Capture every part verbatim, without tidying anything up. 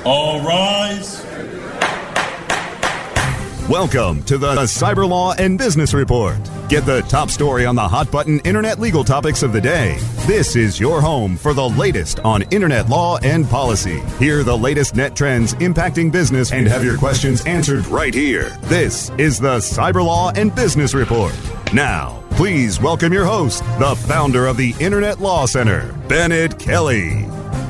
All rise. Welcome to the Cyber Law and Business Report. Get the top story on the hot button internet legal topics of the day. This is your home for the latest on internet law and policy. Hear the latest net trends impacting business and have your questions answered right here. This is the Cyber Law and Business Report. Now, please welcome your host, the founder of the Internet Law Center, Bennett Kelly.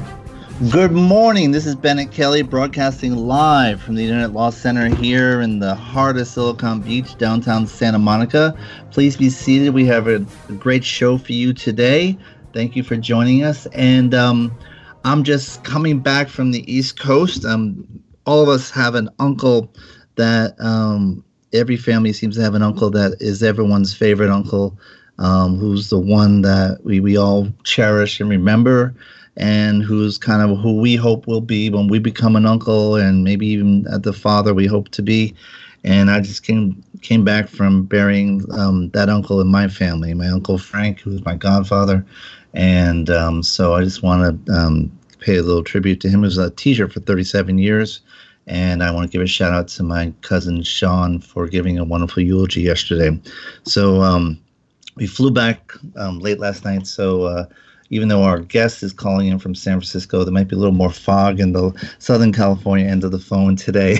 Good morning. This is Bennett Kelly broadcasting live from the Internet Law Center here in the heart of Silicon Beach, downtown Santa Monica. Please be seated. We have a, a great show for you today. Thank you for joining us. And um, I'm just coming back from the East Coast. Um, all of us have an uncle that um, every family seems to have an uncle that is everyone's favorite uncle, um, who's the one that we, we all cherish and remember, and who's kind of who we hope will be when we become an uncle, and maybe even the father we hope to be. And I just came came back from burying um, that uncle in my family, my Uncle Frank, who was my godfather. And um, so I just want to um, pay a little tribute to him. He was a teacher for thirty-seven years. And I want to give a shout out to my cousin Sean for giving a wonderful eulogy yesterday. So um, we flew back um, late last night. So uh, even though our guest is calling in from San Francisco, there might be a little more fog in the Southern California end of the phone today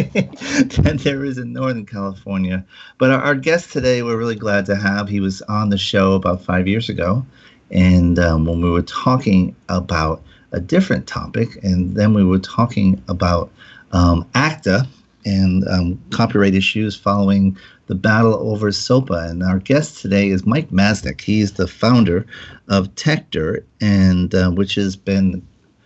than there is in Northern California. But our, our guest today, we're really glad to have. He was on the show about five years ago. And um, when we were talking about a different topic, and then we were talking about um, ACTA and um, copyright issues following the battle over SOPA. And our guest today is Mike Masnick. He is the founder of Techdirt, and uh, which has been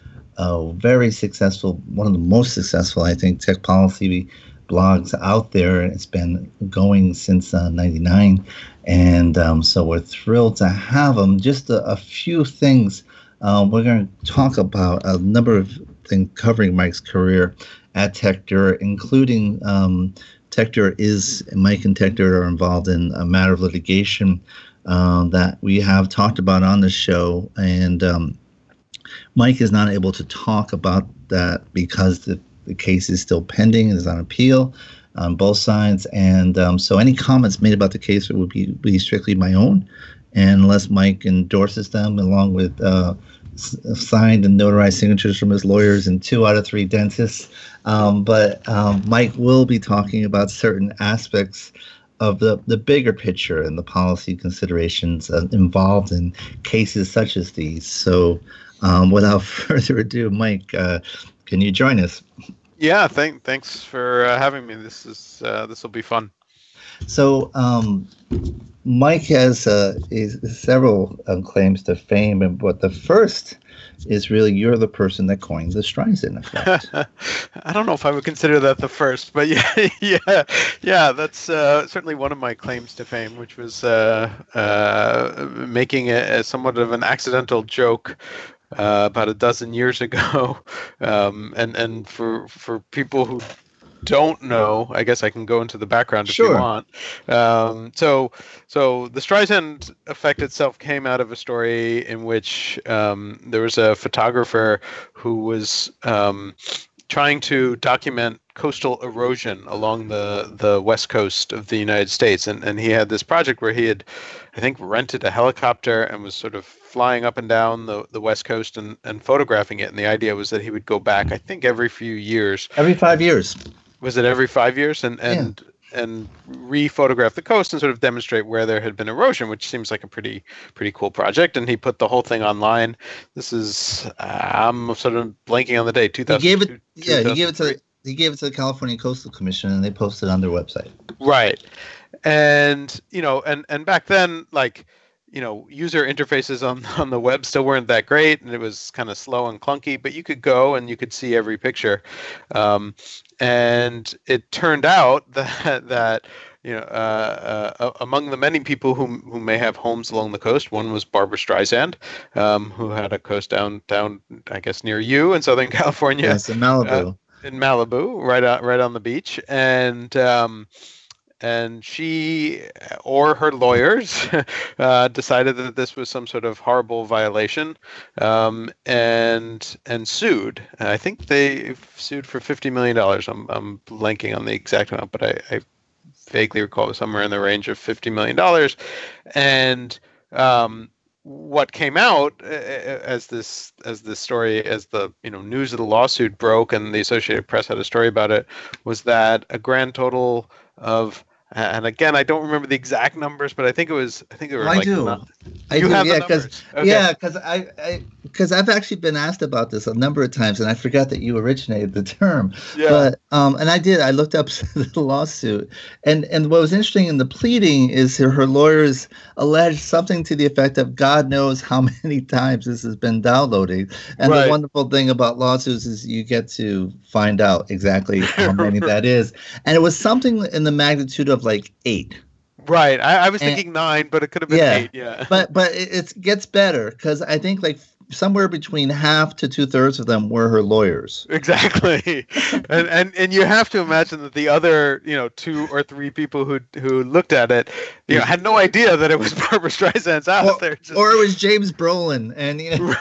a very successful, one of the most successful, I think, tech policy blogs out there. It's been going since uh, ninety-nine. And um, so we're thrilled to have him. Just a, a few things. Uh, we're going to talk about a number of things covering Mike's career at Techdirt, including um, Techdirt is, Mike and Techdirt are involved in a matter of litigation um, that we have talked about on the show. And um, Mike is not able to talk about that because the, the case is still pending and is on appeal on both sides. And um, so any comments made about the case would be, be strictly my own. And unless Mike endorses them along with uh, s- signed and notarized signatures from his lawyers and two out of three dentists. Um, but um, Mike will be talking about certain aspects of the, the bigger picture and the policy considerations uh, involved in cases such as these. So um, without further ado, Mike, uh, can you join us? Yeah, thank, thanks for uh, having me. This is uh, this will be fun. So um, Mike has uh, is several um, claims to fame, and but the first is really you're the person that coined the Streisand effect. I don't know if I would consider that the first, but yeah, yeah, yeah. That's uh, certainly one of my claims to fame, which was uh, uh, making a, a somewhat of an accidental joke uh, about a dozen years ago, um, and and for for people who don't know, I guess I can go into the background if Sure. you want. Um, so, so the Streisand effect itself came out of a story in which um, there was a photographer who was um, trying to document coastal erosion along the, the west coast of the United States. And, and he had this project where he had, I think, rented a helicopter and was sort of flying up and down the, the west coast and, and photographing it. And the idea was that he would go back, I think, every few years. Every five years. Was it every five years? And and yeah. and re-photograph the coast and sort of demonstrate where there had been erosion, which seems like a pretty pretty cool project. And he put the whole thing online. This is uh, I'm sort of blanking on the date. two thousand. He gave it. Yeah, he gave it to he gave it to the California Coastal Commission, and they posted it on their website. Right, and you know, and and back then, like, you know, user interfaces on, on the web still weren't that great, and it was kind of slow and clunky, but you could go and you could see every picture. Um, and it turned out that, that you know, uh, uh, among the many people who who may have homes along the coast, one was Barbra Streisand, um, who had a coast down, down, I guess, near you in Southern California. Yes, in Malibu. Uh, in Malibu, right out, right on the beach. And um, and she or her lawyers uh, decided that this was some sort of horrible violation, um, and and sued. I think they sued for fifty million dollars. I'm I'm blanking on the exact amount, but I, I vaguely recall it was somewhere in the range of fifty million dollars. And um, what came out as this as this story, as the you know news of the lawsuit broke, and the Associated Press had a story about it, was that a grand total of, and again, I don't remember the exact numbers, but I think it was I think it were I like do. Not, I you do, have yeah, the because numbers. Okay. yeah, because I because I've actually been asked about this a number of times, and I forgot that you originated the term. Yeah. But um, and I did. I looked up the lawsuit, and and what was interesting in the pleading is her, her lawyers alleged something to the effect of God knows how many times this has been downloaded. And Right. the wonderful thing about lawsuits is you get to find out exactly how many that is, and it was something in the magnitude of like eight. Right. I, I was And- thinking nine, but it could have been Yeah. eight. Yeah. But but it it's, gets better because I think like somewhere between half to two thirds of them were her lawyers. Exactly, and and and you have to imagine that the other, you know, two or three people who who looked at it, you know, had no idea that it was Barbara Streisand's house. Or, They're just... or it was James Brolin, and you know,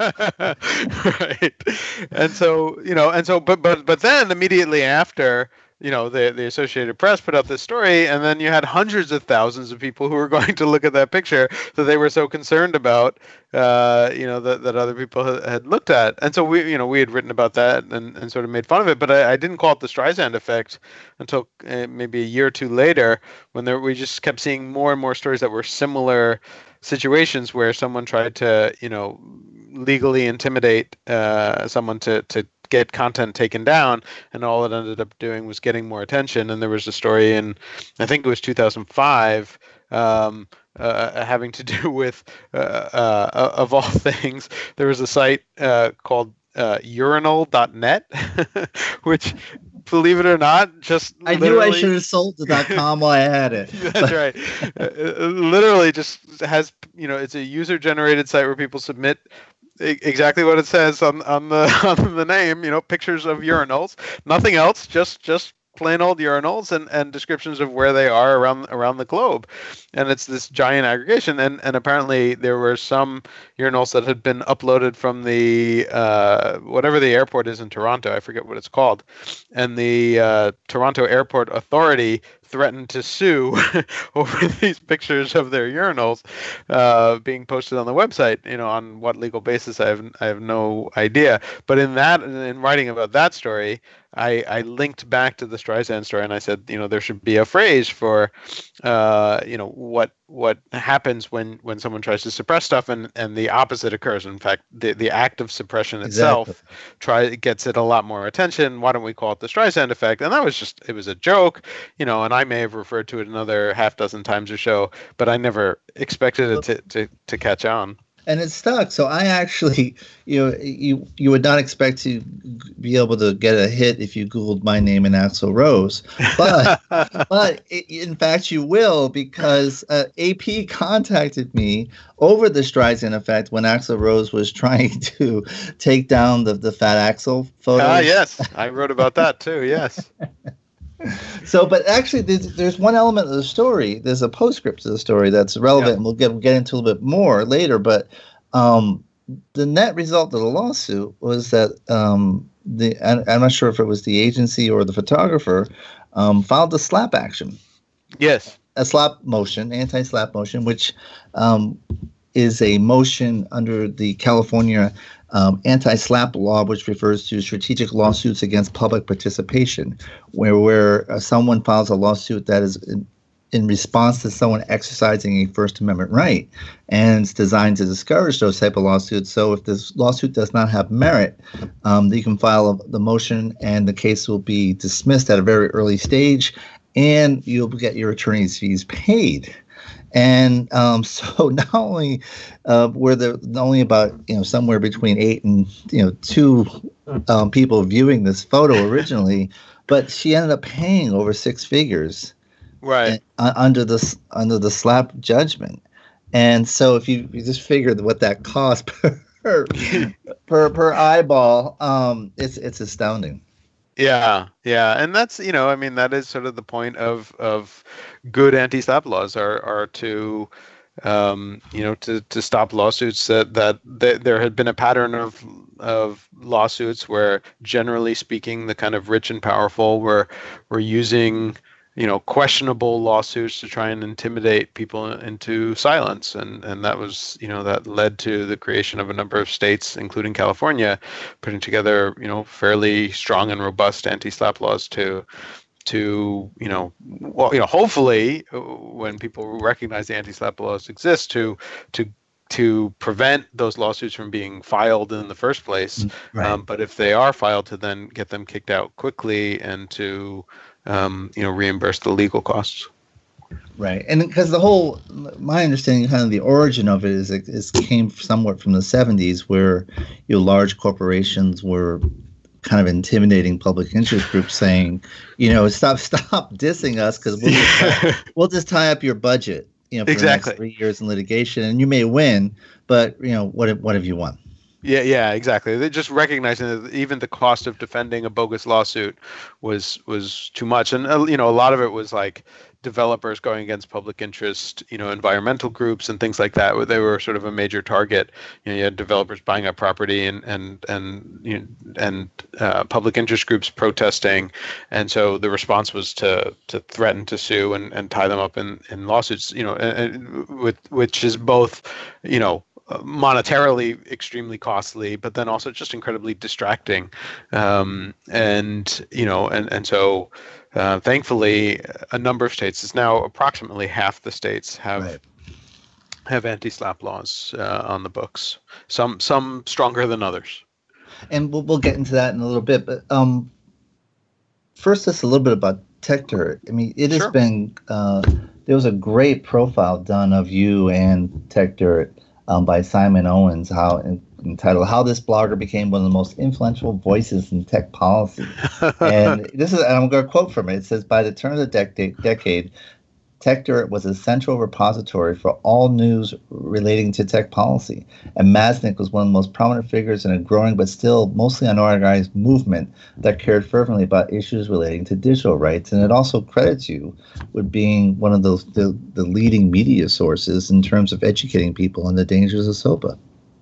right, and so you know, and so, but but but then immediately after, you know, the the Associated Press put out this story, and then you had hundreds of thousands of people who were going to look at that picture that they were so concerned about, uh, you know, that, that other people had, had looked at. And so we, you know, we had written about that and, and sort of made fun of it, but I, I didn't call it the Streisand effect until uh, maybe a year or two later, when there, we just kept seeing more and more stories that were similar situations where someone tried to, you know, legally intimidate uh, someone to, to get content taken down, and all it ended up doing was getting more attention. And there was a story in, I think it was two thousand five, um, uh, having to do with, uh, uh, of all things, there was a site uh, called uh, urinal dot net, which, believe it or not, just I knew I literally- should have sold the dot com while I had it. That's right. Uh, it literally just has, you know, it's a user-generated site where people submit e- exactly what it says on on the on the name, you know, pictures of urinals, nothing else, just just plain old urinals and, and descriptions of where they are around around the globe. And it's this giant aggregation. And, and apparently there were some urinals that had been uploaded from the, uh, whatever the airport is in Toronto, I forget what it's called. And the uh, Toronto Airport Authority threatened to sue over these pictures of their urinals uh, being posted on the website. You know, on what legal basis, I have I have no idea. But in that, in writing about that story, I, I linked back to the Streisand story, and I said, you know, there should be a phrase for, uh, you know, what what happens when, when someone tries to suppress stuff, and, and the opposite occurs. In fact, the, the act of suppression itself Exactly. try gets it a lot more attention. Why don't we call it the Streisand effect? And that was just, it was a joke, you know, and I may have referred to it another half dozen times or so, but I never expected it to, to, to catch on. And it stuck. So I actually, you know, you you would not expect to be able to get a hit if you Googled my name and Axl Rose, but but it, in fact you will, because uh, A P contacted me over the Streisand effect when Axl Rose was trying to take down the the Fat Axl photos. Ah, yes, I wrote about that too. Yes. So, but actually, there's, there's one element of the story. There's a postscript to the story that's relevant, Yeah. and we'll get we'll get into a little bit more later. But um, the net result of the lawsuit was that um, the I, I'm not sure if it was the agency or the photographer um, filed a slap action, Yes. a slap motion, anti-slap motion, which um, is a motion under the California um, anti-slap law, which refers to strategic lawsuits against public participation, where where uh, someone files a lawsuit that is in, in response to someone exercising a First Amendment right, and it's designed to discourage those type of lawsuits. So if this lawsuit does not have merit, um, you can file a, the motion, and the case will be dismissed at a very early stage, and you'll get your attorney's fees paid. And um, so not only uh, were there only about, you know, somewhere between eight and, you know, two um, people viewing this photo originally, but she ended up paying over six figures Right. uh, under the under the slap judgment. And so if you, you just figure what that cost per per per eyeball, um, it's it's astounding. Yeah, yeah, and that's you know, I mean, that is sort of the point of of good anti-SLAPP laws are are to um, you know to to stop lawsuits that that th- there had been a pattern of of lawsuits where, generally speaking, the kind of rich and powerful were were using you know questionable lawsuits to try and intimidate people into silence, and and that was you know that led to the creation of a number of states, including California, putting together you know fairly strong and robust anti-SLAPP laws to to you know well you know hopefully uh, when people recognize the anti-SLAPP laws exist to to to prevent those lawsuits from being filed in the first place. Right. Um, but if they are filed, to then get them kicked out quickly and to um, you know reimburse the legal costs. Right, and because the whole, my understanding, kind of the origin of it is, it is came somewhat from the seventies, where you know large corporations were kind of intimidating public interest groups, saying, you know, stop, stop dissing us, because we'll just tie, we'll just tie up your budget, you know, for Exactly. the next three years in litigation, and you may win, but you know, what what have you won? Yeah, yeah, exactly. They just recognizing that even the cost of defending a bogus lawsuit was was too much, and uh, you know, a lot of it was like developers going against public interest, you know, environmental groups and things like that. Where they were sort of a major target. You know, you had developers buying up property and and and you know, and uh, public interest groups protesting, and so the response was to to threaten to sue and, and tie them up in, in lawsuits. You know, and, and with which is both, you know. monetarily extremely costly, but then also just incredibly distracting, um, and you know, and and so uh, thankfully, a number of states, it's now approximately half the states have Right. have anti-SLAPP laws uh, on the books. Some some stronger than others. And we'll we'll get into that in a little bit, but um, first, just a little bit about Techdirt. I mean, it has Sure. been uh, there was a great profile done of you and Techdirt. Um, by Simon Owens, how entitled "How This Blogger Became One of the Most Influential Voices in Tech Policy." And this is, and I'm going to quote from it. It says, "By the turn of the dec- decade, Techdirt was a central repository for all news relating to tech policy, and Masnick was one of the most prominent figures in a growing but still mostly unorganized movement that cared fervently about issues relating to digital rights." And it also credits you with being one of those the, the leading media sources in terms of educating people on the dangers of SOPA.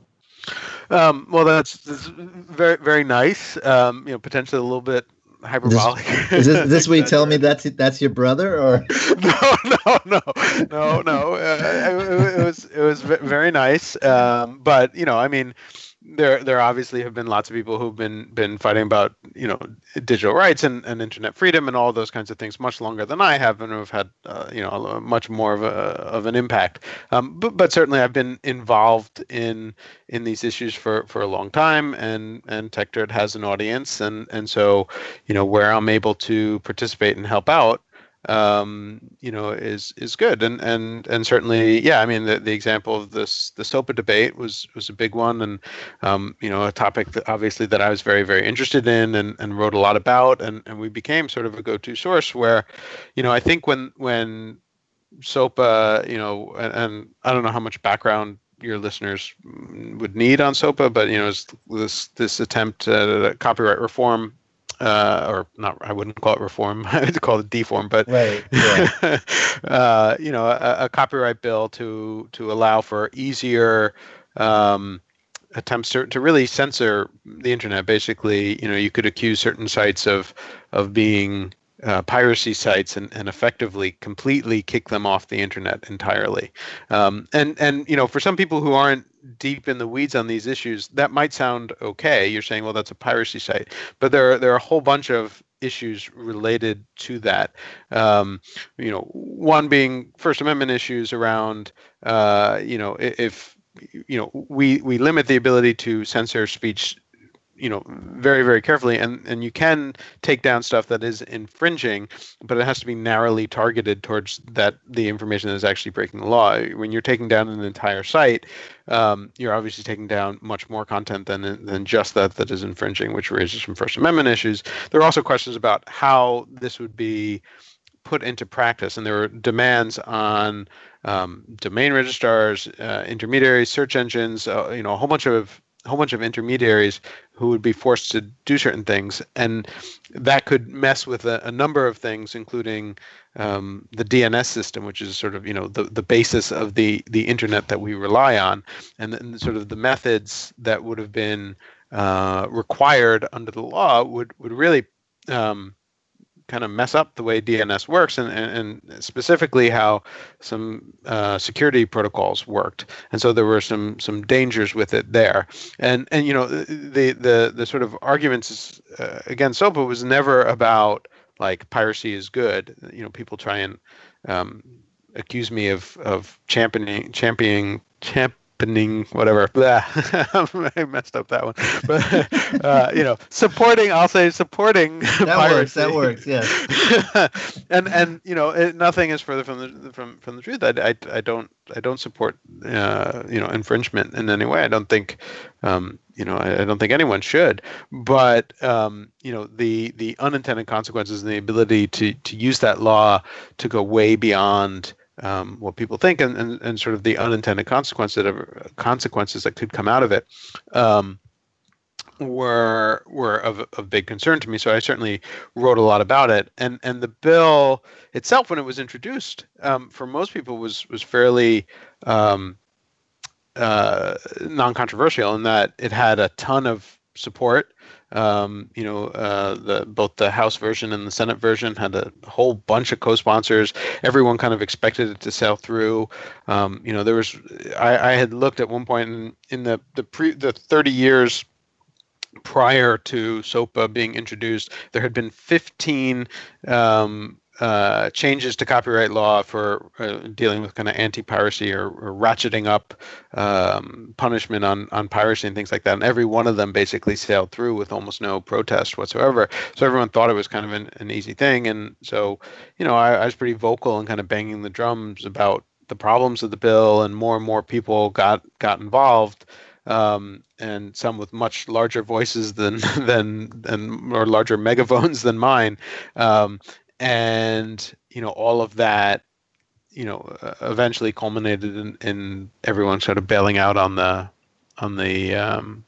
Um, well, that's, that's very very nice. Um, you know, potentially a little bit hyperbolic. Is this, is this, this where you tell me that's that's your brother, or no, no, no, no, no. Uh, it, it was it was very nice, um, but you know, I mean, there there obviously have been lots of people who've been been fighting about you know digital rights and, and internet freedom and all those kinds of things much longer than I have, and have had uh, you know much more of a of an impact. Um, but but certainly I've been involved in in these issues for, for a long time, and and Techdirt has an audience, and and so you know where I'm able to participate and help out, um, you know, is is good, and and and certainly, yeah. I mean, the, the example of this the SOPA debate was was a big one, and um, you know, a topic that obviously that I was very very interested in, and, and wrote a lot about, and, and we became sort of a go-to source where, you know, I think when when SOPA, you know, and, and I don't know how much background your listeners would need on SOPA, but you know, this this attempt at copyright reform. Uh, or not, I wouldn't call it reform. I'd call it deform. But right, yeah. uh, you know, a, a copyright bill to to allow for easier um, attempts to, to really censor the internet. Basically, you know, you could accuse certain sites of of being uh, piracy sites and, and effectively completely kick them off the internet entirely. Um, and and you know, for some people who aren't deep in the weeds on these issues, that might sound okay. You're saying, well, that's a piracy site, but there are there are a whole bunch of issues related to that. Um, you know, one being First Amendment issues around, uh, you know, if you know we we limit the ability to censor speech, you know, very, very carefully, and, and you can take down stuff that is infringing, but it has to be narrowly targeted towards that the information that is actually breaking the law. When you're taking down an entire site, um, you're obviously taking down much more content than than just that that is infringing, which raises some First Amendment issues. There are also questions about how this would be put into practice, and there are demands on um, domain registrars, uh, intermediaries, search engines, uh, you know, a whole bunch of a whole bunch of intermediaries who would be forced to do certain things, and that could mess with a, a number of things, including um, the D N S system, which is sort of you know the, the basis of the the internet that we rely on, and then sort of the methods that would have been uh, required under the law would would really um, kind of mess up the way D N S works, and, and, and specifically how some uh, security protocols worked. And so there were some some dangers with it there. And and you know the the the sort of arguments uh, against SOPA was never about like piracy is good. You know, people try and um, accuse me of of championing championing champ. whatever, blah. I messed up that one. But uh, you know, supporting, I'll say supporting that piracy. works. That works. Yes. and and you know, it, nothing is further from the from from the truth. I, I, I don't I don't support uh, you know infringement in any way. I don't think um, you know I, I don't think anyone should. But um, you know, the the unintended consequences and the ability to to use that law to go way beyond Um, what people think, and, and, and sort of the unintended consequences that, consequences that could come out of it um, were were of, of big concern to me. So I certainly wrote a lot about it. And and the bill itself, when it was introduced, um, for most people was was fairly um, uh, non-controversial in that it had a ton of support. Um, you know, uh, the both the House version and the Senate version had a whole bunch of co-sponsors. Everyone kind of expected it to sail through. Um, you know, there was I, I had looked at one point in, in the the pre the thirty years prior to SOPA being introduced, there had been fifteen um, uh, changes to copyright law for uh, dealing with kind of anti-piracy or, or ratcheting up um, punishment on, on piracy and things like that. And every one of them basically sailed through with almost no protest whatsoever. So everyone thought it was kind of an, an easy thing. And so, you know, I, I was pretty vocal and kind of banging the drums about the problems of the bill, and more and more people got, got involved. Um, and some with much larger voices than, than, than or larger megaphones than mine. Um, And, you know, all of that, you know, uh, eventually culminated in, in everyone sort of bailing out on the on the um,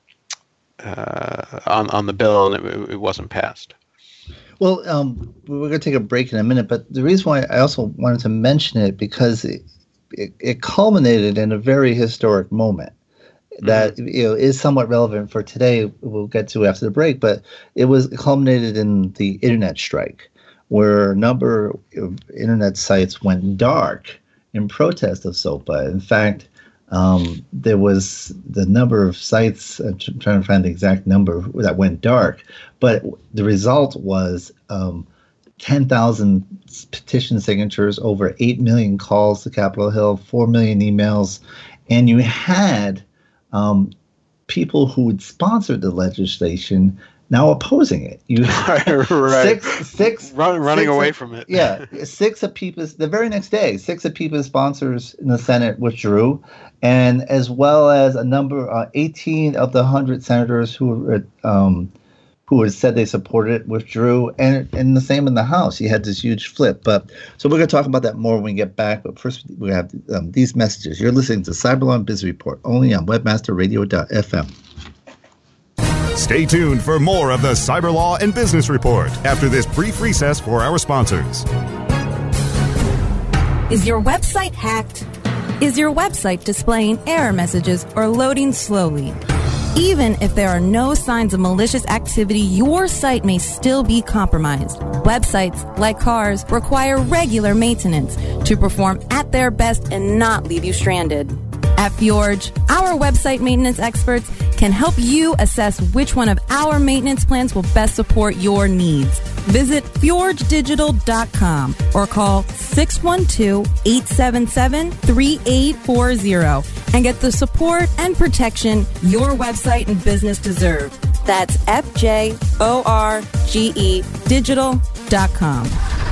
uh, on on the bill, and it, it wasn't passed. Well, um, we're going to take a break in a minute, but the reason why I also wanted to mention it because it, it, it culminated in a very historic moment that mm-hmm. you know is somewhat relevant for today. We'll get to after the break, but it was culminated in the internet strike, where a number of internet sites went dark in protest of SOPA. In fact, um, there was the number of sites, I'm trying to find the exact number, that went dark, but the result was um, ten thousand petition signatures, over eight million calls to Capitol Hill, four million emails, and you had um, people who had sponsored the legislation now opposing it. You right, right. six, six Run, running six away of, from it. yeah, six of PIPA's, the very next day, six of PIPA's sponsors in the Senate withdrew, and as well as a number, uh, eighteen of the one hundred senators who were, um, who had said they supported it withdrew, and and the same in the House. You had this huge flip. But so we're going to talk about that more when we get back. But first, we have um, these messages. You're listening to Cyberlaw and Biz Report only on webmaster radio dot f m. Stay tuned for more of the Cyberlaw and Business Report after this brief recess for our sponsors. Is your website hacked? Is your website displaying error messages or loading slowly? Even if there are no signs of malicious activity, your site may still be compromised. Websites, like cars, require regular maintenance to perform at their best and not leave you stranded. At Fjorge, our website maintenance experts can help you assess which one of our maintenance plans will best support your needs. Visit fjorge digital dot com or call six one two, eight seven seven, three eight four zero and get the support and protection your website and business deserve. That's F J O R G E digital dot com.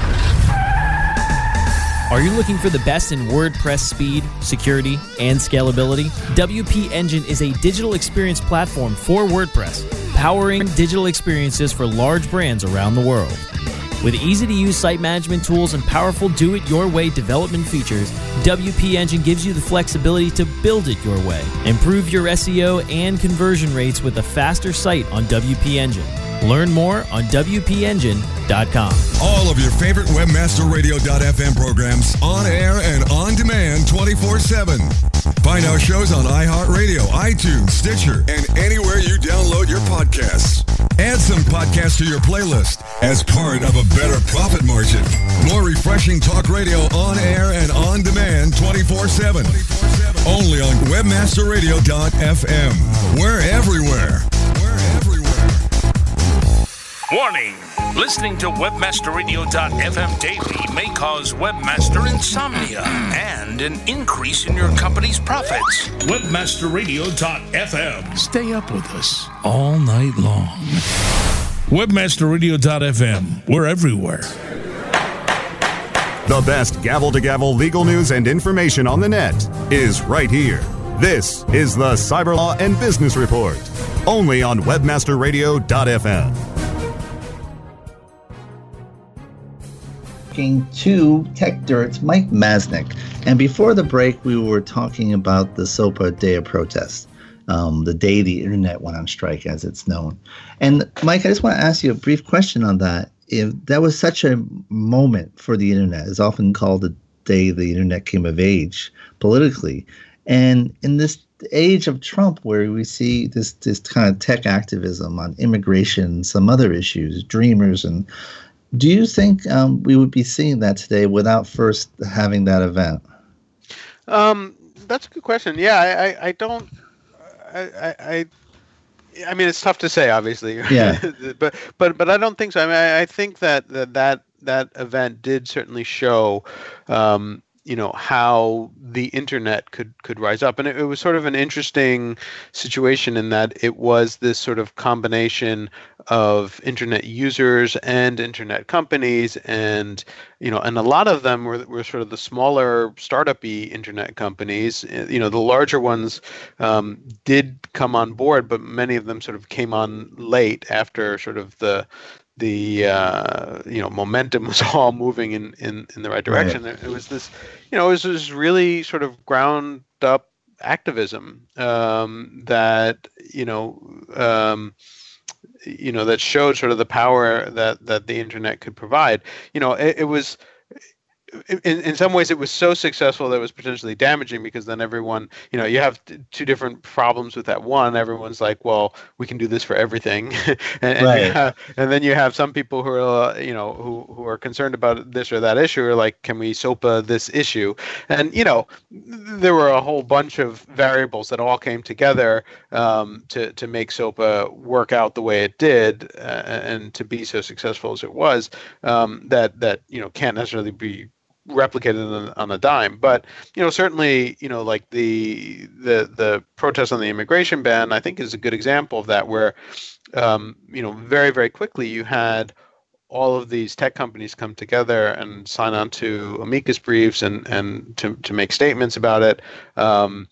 Are you looking for the best in WordPress speed, security, and scalability? W P Engine is a digital experience platform for WordPress, powering digital experiences for large brands around the world. With easy-to-use site management tools and powerful do-it-your-way development features, W P Engine gives you the flexibility to build it your way. Improve your S E O and conversion rates with a faster site on W P Engine. Learn more on W P engine dot com. All of your favorite webmaster radio dot f m programs on air and on demand twenty-four seven. Find our shows on iHeartRadio, iTunes, Stitcher, and anywhere you download your podcasts. Add some podcasts to your playlist as part of a better profit margin. More refreshing talk radio on air and on demand twenty-four seven. Only on webmaster radio dot f m. We're everywhere. We're everywhere. Warning! Listening to webmaster radio dot f m daily may cause webmaster insomnia and an increase in your company's profits. webmaster radio dot f m. Stay up with us all night long. webmaster radio dot f m. We're everywhere. The best gavel-to-gavel legal news and information on the net is right here. This is the Cyber Law and Business Report, only on webmaster radio dot f m. To Tech Dirt's Mike Masnick. And before the break, we were talking about the SOPA Day of Protest, um, the day the internet went on strike, as it's known. And Mike, I just want to ask you a brief question on that. If that was such a moment for the internet, it's often called the day the internet came of age politically. And in this age of Trump, where we see this this kind of tech activism on immigration, some other issues, Dreamers, and do you think um, we would be seeing that today without first having that event? Um, that's a good question. Yeah, I, I, I don't. I, I, I mean, it's tough to say, obviously. Yeah. but but but I don't think so. I mean, I, I think that, that that that event did certainly show, um, you know, how the internet could could rise up, and it, it was sort of an interesting situation in that it was this sort of combination of internet users and internet companies, and you know, and a lot of them were were sort of the smaller startup-y internet companies. You know, the larger ones um, did come on board, but many of them sort of came on late after sort of the the uh, you know, momentum was all moving in, in, in the right direction. Right. It was this, you know, it was this really sort of ground up activism um, that you know um, you know that showed sort of the power that that the internet could provide. You know, it, it was. In, in some ways, it was so successful that it was potentially damaging, because then everyone, you know, you have t- two different problems with that. One, everyone's like, well, we can do this for everything. and, and, right. you have, and then you have some people who are, uh, you know, who, who are concerned about this or that issue, or like, can we SOPA this issue? And, you know, there were a whole bunch of variables that all came together um, to, to make SOPA work out the way it did uh, and to be so successful as it was, um, that, that, you know, can't necessarily be replicated on, on a dime. But you know, certainly, you know, like the the the protest on the immigration ban, I think, is a good example of that, where um, you know, very very quickly you had all of these tech companies come together and sign on to amicus briefs and and to to make statements about it, um,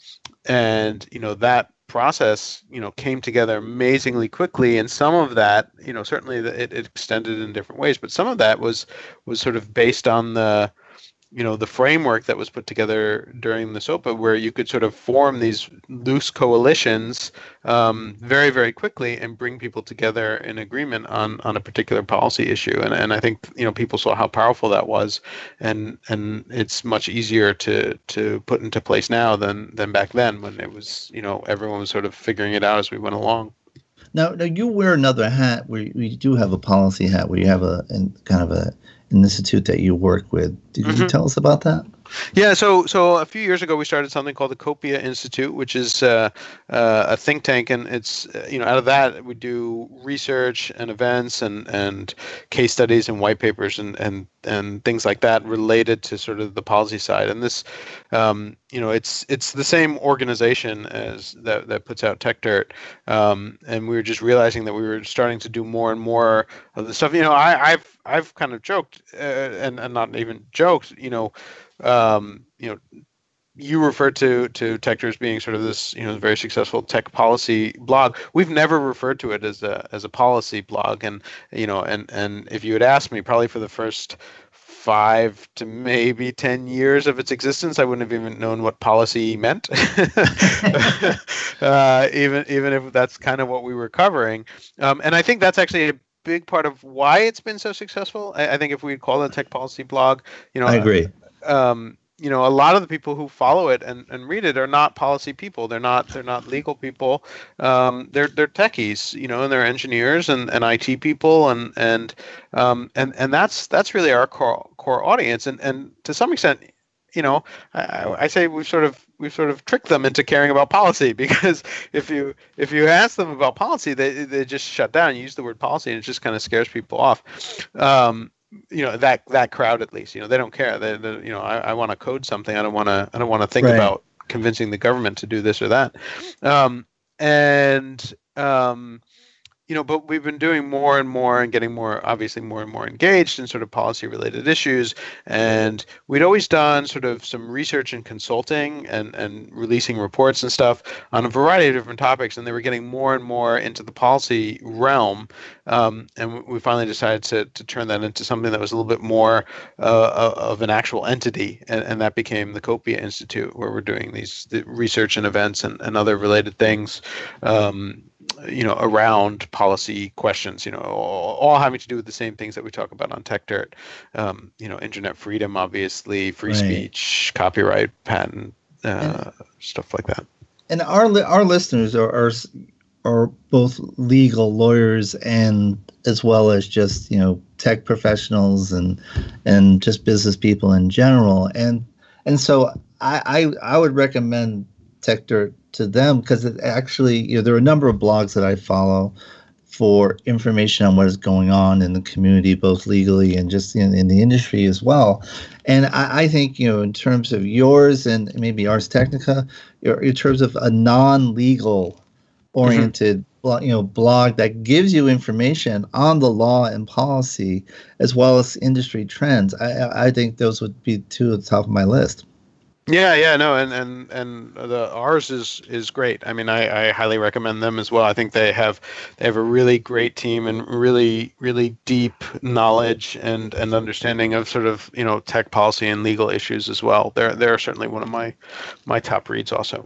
and you know, that process, you know, came together amazingly quickly. And some of that, you know, certainly it, it extended in different ways, but some of that was was sort of based on the you know, the framework that was put together during the SOPA, where you could sort of form these loose coalitions um, very, very quickly and bring people together in agreement on, on a particular policy issue. And and I think, you know, people saw how powerful that was, and and it's much easier to to put into place now than than back then, when it was, you know, everyone was sort of figuring it out as we went along. Now, now you wear another hat where you do have a policy hat, where you have a kind of a an institute that you work with. Did mm-hmm. you tell us about that? Yeah, so so a few years ago we started something called the Copia Institute, which is uh, uh, a think tank, and it's uh, you know, out of that we do research and events and, and case studies and white papers and, and and things like that related to sort of the policy side. And this, um, you know, it's it's the same organization as that that puts out Tech Dirt, um, and we were just realizing that we were starting to do more and more of the stuff. You know, I, I've I've kind of joked uh, and and not even joked, you know. Um, you know, you referred to to Techdirt as being sort of this, you know, very successful tech policy blog. We've never referred to it as a as a policy blog, and you know, and and if you had asked me, probably for the first five to maybe ten years of its existence, I wouldn't have even known what policy meant. uh, even even if that's kind of what we were covering, um, and I think that's actually a big part of why it's been so successful. I, I think if we call it a tech policy blog, you know, I agree. Um, you know, a lot of the people who follow it and, and read it are not policy people. They're not they're not legal people. Um, they're they're techies, you know, and they're engineers and, and I T people, and and um, and and that's that's really our core core audience. And and to some extent, you know, I, I say we've sort of we've sort of tricked them into caring about policy, because if you if you ask them about policy, they they just shut down. You use the word policy, and it just kind of scares people off. Um, you know, that that crowd, at least, you know, they don't care. They, they you know, I, I want to code something. I don't want to I don't want to think right. about convincing the government to do this or that. Um, and um, you know, but we've been doing more and more and getting more, obviously more and more engaged in sort of policy related issues. And we'd always done sort of some research and consulting and, and releasing reports and stuff on a variety of different topics. And they were getting more and more into the policy realm. Um, and we finally decided to, to turn that into something that was a little bit more uh, of an actual entity. And, and that became the Copia Institute, where we're doing these the research and events and, and other related things, um, you know, around policy questions, you know, all, all having to do with the same things that we talk about on Techdirt. Um, you know, internet freedom, obviously, free right. speech, copyright, patent, uh, and, stuff like that. And our li- our listeners are, are are both legal lawyers and as well as just, you know, tech professionals and and just business people in general. And and so I I, I would recommend Techdirt to them, because it actually, you know, there are a number of blogs that I follow for information on what is going on in the community, both legally and just in, in the industry as well. And I, I think, you know, in terms of yours and maybe Ars Technica, in terms of a non-legal oriented mm-hmm. blog, you know, blog that gives you information on the law and policy as well as industry trends, I, I think those would be two at the top of my list. Yeah, yeah, no, and and and the ours is is great. I mean, I, I highly recommend them as well. I think they have they have a really great team and really really deep knowledge and, and understanding of sort of, you know, tech policy and legal issues as well. They're they're certainly one of my my top reads also.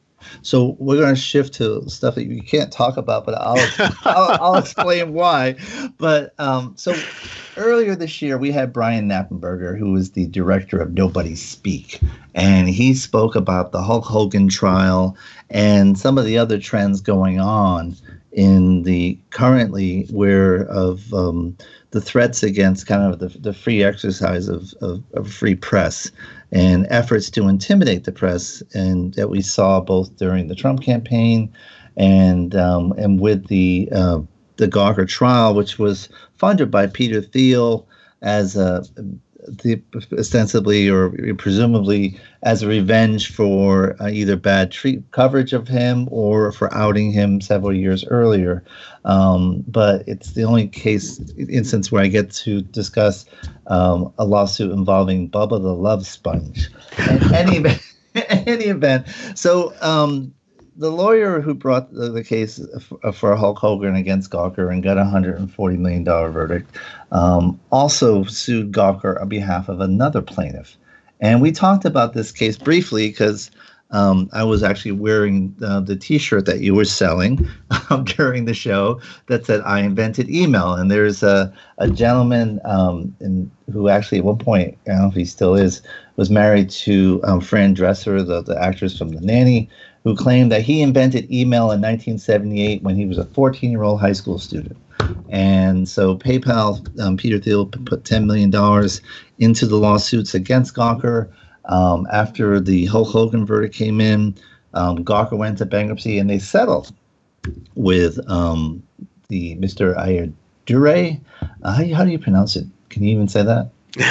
So we're going to shift to stuff that you can't talk about, but I'll I'll, I'll explain why. But um, so earlier this year, we had Brian Knappenberger, who is the director of Nobody Speak, and he spoke about the Hulk Hogan trial and some of the other trends going on in the currently where of um, the threats against kind of the, the free exercise of, of, of free press and efforts to intimidate the press, and that we saw both during the Trump campaign and um, and with the uh, the Gawker trial, which was funded by Peter Thiel as a the, ostensibly or presumably as a revenge for uh, either bad treat coverage of him or for outing him several years earlier. Um, but it's the only case instance where I get to discuss um, a lawsuit involving Bubba the Love Sponge. In any event, in any event, so um, the lawyer who brought the, the case f- for Hulk Hogan against Gawker and got a one hundred forty million dollars verdict um, also sued Gawker on behalf of another plaintiff. And we talked about this case briefly because um, I was actually wearing uh, the T-shirt that you were selling um, during the show that said, "I invented email." And there's a, a gentleman um, in, who actually at one point, I don't know if he still is, was married to um, Fran Dresser, the, the actress from The Nanny, who claimed that he invented email in nineteen seventy-eight when he was a fourteen-year-old high school student. And so PayPal, um, Peter Thiel put ten million dollars into the lawsuits against Gawker. Um, after the Hulk Hogan verdict came in, um, Gawker went to bankruptcy and they settled with um, the Mister Ayyadurai. Uh, how, how do you pronounce it? Can you even say that?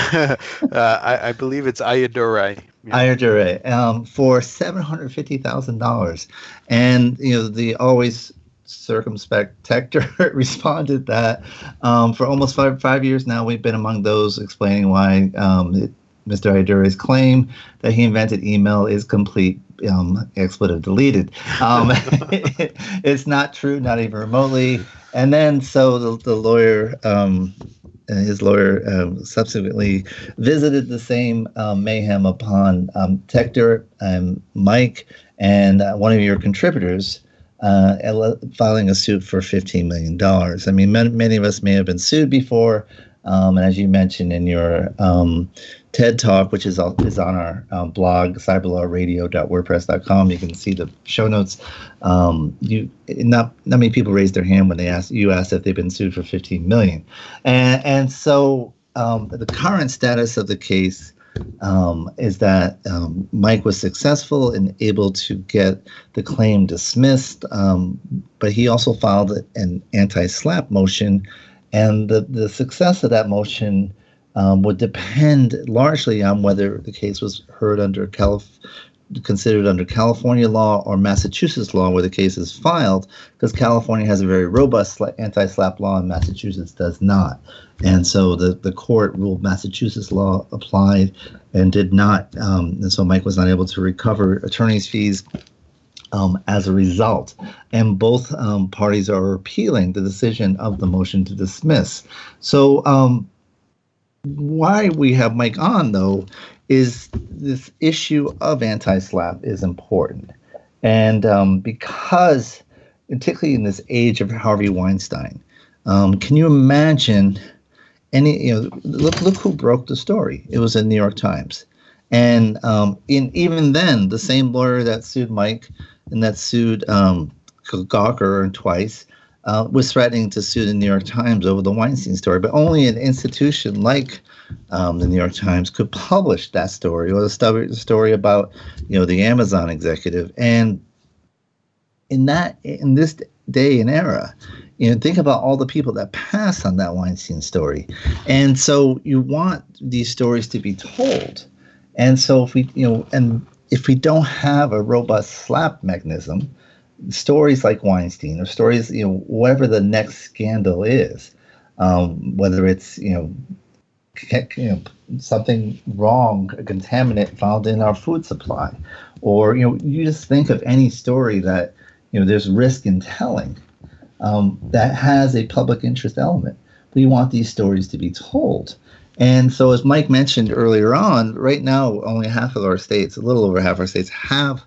uh, I, I believe it's Ayyadurai. Yeah. Ayyadurai um, for seven hundred fifty thousand dollars. And, you know, the always circumspect Techdirt responded that um, for almost five five years now, we've been among those explaining why um, it, Mister Iduri's claim that he invented email is complete um, expletive deleted. Um, it's not true, not even remotely. And then so the, the lawyer, um, his lawyer um, subsequently visited the same um, mayhem upon um, Tector, um, Mike, and uh, one of your contributors, uh, filing a suit for fifteen million dollars. I mean, many, many of us may have been sued before. Um, and as you mentioned in your um, TED Talk, which is, all, is on our um, blog, cyberlaw radio dot wordpress dot com, you can see the show notes. Um, you not not many people raised their hand when they asked you asked if they've been sued for fifteen million dollars. And and so um, the current status of the case um, is that um, Mike was successful and able to get the claim dismissed, um, but he also filed an anti-SLAPP motion. And the, the success of that motion um, would depend largely on whether the case was heard under Calif- considered under California law or Massachusetts law, where the case is filed, because California has a very robust anti-SLAPP law and Massachusetts does not. And so the, the court ruled Massachusetts law applied and did not. Um, and so Mike was not able to recover attorney's fees Um, as a result. And both um, parties are appealing the decision of the motion to dismiss. So um, why we have Mike on, though, is this issue of anti-SLAPP is important. And um, because, particularly in this age of Harvey Weinstein, um, can you imagine any, you know, look, look who broke the story. It was in New York Times. And um, in even then, the same lawyer that sued Mike and that sued um, Gawker twice uh, was threatening to sue the New York Times over the Weinstein story. But only an institution like um, the New York Times could publish that story, or the st- story about, you know, the Amazon executive. And in that, in this day and era, you know, think about all the people that passed on that Weinstein story. And so you want these stories to be told. And so if we, you know, and if we don't have a robust SLAPP mechanism, stories like Weinstein or stories, you know, whatever the next scandal is, um, whether it's, you know, you know, something wrong, a contaminant found in our food supply, or, you know, you just think of any story that, you know, there's risk in telling um, that has a public interest element. We want these stories to be told. And so, as Mike mentioned earlier on, right now, only half of our states, a little over half our states, have